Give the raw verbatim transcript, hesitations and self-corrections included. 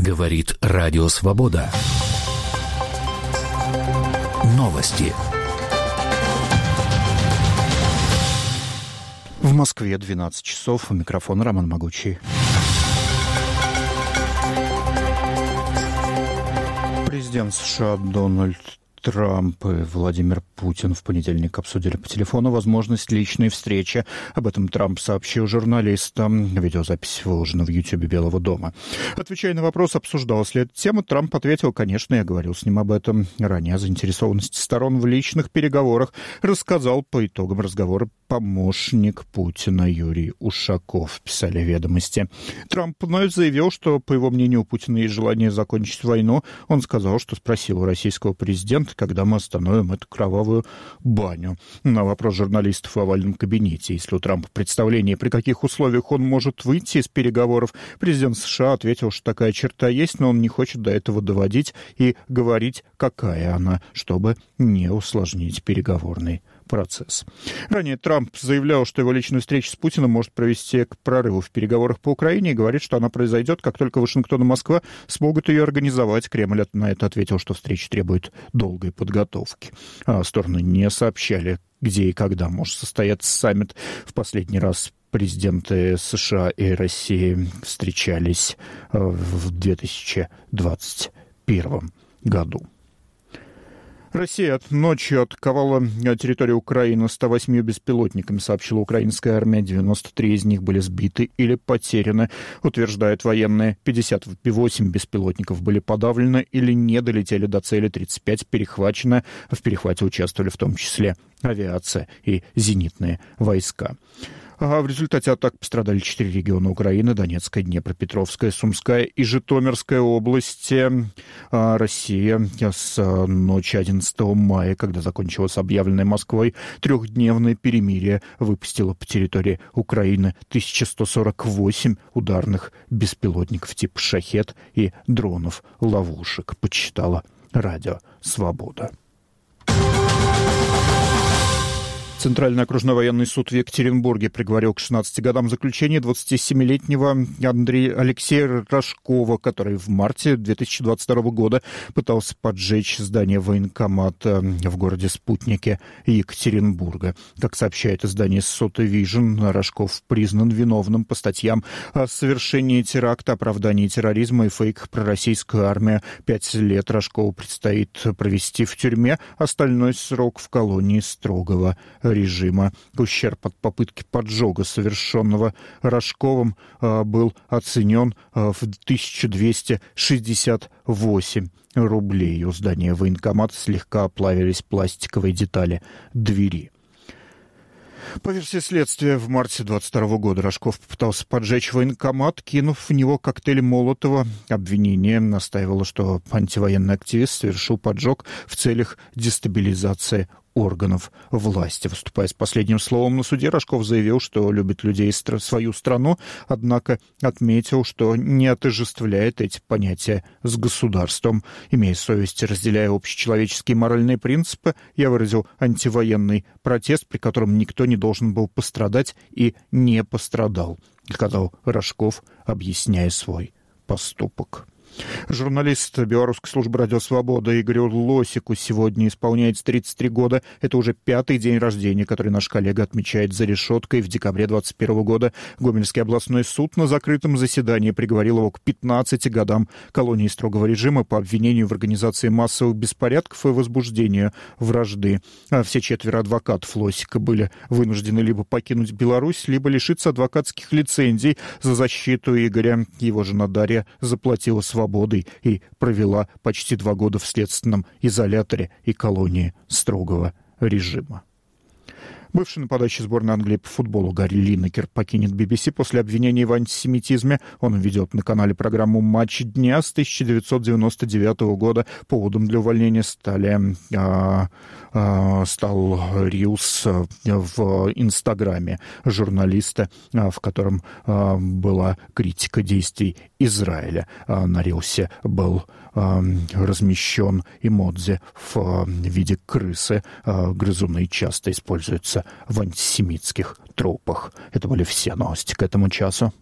Говорит Радио Свобода. Новости. В Москве двенадцать часов. У микрофона Роман Могучий. Президент США Дональд Трамп и Владимир Путин в понедельник обсудили по телефону возможность личной встречи. Об этом Трамп сообщил журналистам. Видеозапись выложена в Ютьюбе Белого дома. Отвечая на вопрос, обсуждалась ли эта тема, Трамп ответил: конечно, я говорил с ним об этом. Ранее о заинтересованности сторон в личных переговорах рассказал по итогам разговора помощник Путина Юрий Ушаков, писали «Ведомости». Трамп вновь заявил, что, по его мнению, у Путина есть желание закончить войну. Он сказал, что спросил у российского президента, когда мы остановим эту кровавую баню. На вопрос журналистов в овальном кабинете, если у Трампа представление, при каких условиях он может выйти из переговоров, президент США ответил, что такая черта есть, но он не хочет до этого доводить и говорить, какая она, чтобы не усложнить переговорный процесс. Ранее Трамп заявлял, что его личная встреча с Путиным может привести к прорыву в переговорах по Украине и говорит, что она произойдет, как только Вашингтон и Москва смогут ее организовать. Кремль на это ответил, что встреча требует долгой подготовки. А стороны не сообщали, где и когда может состояться саммит. В последний раз президенты США и России встречались в две тысячи двадцать первом году. Россия ночью атаковала территорию Украины ста восьмью беспилотниками, сообщила украинская армия. девяносто три из них были сбиты или потеряны, утверждают военные. пятьдесят восемь беспилотников были подавлены или не долетели до цели, тридцать пять перехвачено. В перехвате участвовали в том числе авиация и зенитные войска. А в результате атак пострадали четыре региона Украины: Донецкая, Днепропетровская, Сумская и Житомирская области. А Россия с ночи одиннадцатого мая, когда закончилось объявленное Москвой трехдневное перемирие, выпустила по территории Украины тысяча сто сорок восемь ударных беспилотников типа «Шахед» и дронов-ловушек, подсчитала Радио Свобода. Центральный окружной военный суд в Екатеринбурге приговорил к шестнадцати годам заключения двадцатисемилетнего Андрея Алексея Рожкова, который в марте две тысячи двадцать второго года пытался поджечь здание военкомата в городе Спутнике Екатеринбурга. Как сообщает издание Сота Вижн, Рожков признан виновным по статьям о совершении теракта, оправдании терроризма и фейках про российскую армию. Пять лет Рожкову предстоит провести в тюрьме, остальной срок в колонии строгого режима. Ущерб от попытки поджога, совершенного Рожковым, был оценен в тысячу двести шестьдесят восемь рублей. У здания военкомата слегка оплавились пластиковые детали двери. По версии следствия, в марте двадцать второго года Рожков попытался поджечь военкомат, кинув в него коктейль Молотова. Обвинение настаивало, что антивоенный активист совершил поджог в целях дестабилизации органов власти. Выступая с последним словом на суде, Рожков заявил, что любит людей и стра- свою страну, однако отметил, что не отождествляет эти понятия с государством. Имея совесть, разделяя общечеловеческие моральные принципы, я выразил антивоенный протест, при котором никто не должен был пострадать и не пострадал, сказал Рожков, объясняя свой поступок. Журналист Белорусской службы «Радио Свобода» Игорю Лосику сегодня исполняется тридцать три года. Это уже пятый день рождения, который наш коллега отмечает за решеткой. В декабре двадцать первого года Гомельский областной суд на закрытом заседании приговорил его к пятнадцати годам колонии строгого режима по обвинению в организации массовых беспорядков и возбуждению вражды. А все четверо адвокатов Лосика были вынуждены либо покинуть Беларусь, либо лишиться адвокатских лицензий. За защиту Игоря его жена Дарья заплатила свободой и провела почти два года в следственном изоляторе и колонии строгого режима. Бывший нападающий сборной Англии по футболу Гарри Линекер покинет би би си после обвинений в антисемитизме. Он ведет на канале программу «Матч дня» с тысяча девятьсот девяносто девятого года. Поводом для увольнения стали, а, а, стал рилс в Инстаграме журналиста, а, в котором а, была критика действий Израиля. А, на рилсе был а, размещен эмодзи в а, виде крысы. А, грызуны часто используются в антисемитских тропах. Это были все новости к этому часу.